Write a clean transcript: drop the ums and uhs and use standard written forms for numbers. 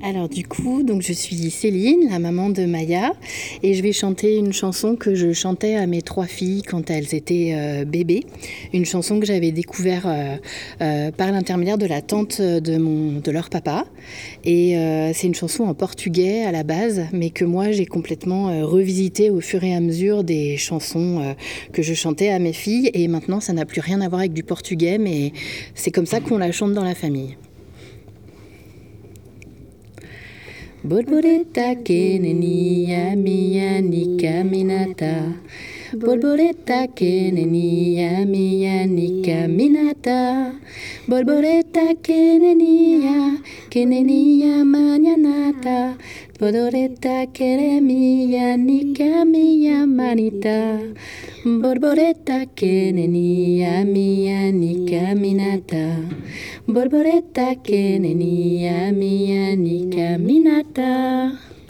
Alors du coup, donc je suis Céline, la maman de Maya, et je vais chanter une chanson que je chantais à mes 3 filles quand elles étaient bébés. Une chanson que j'avais découverte par l'intermédiaire de la tante de leur papa. Et c'est une chanson en portugais à la base, mais que moi j'ai complètement revisité au fur et à mesure des chansons que je chantais à mes filles. Et maintenant ça n'a plus rien à voir avec du portugais, mais c'est comme ça qu'on la chante dans la famille. Borboleta que nenia minha nica minata. Borboleta que nenia minha nica minata. Borboleta que nenia manhanata. Borboleta que minha nica minha manita. Borboleta que nenia minha nica minata. Borboleta que nenia minha nica minata.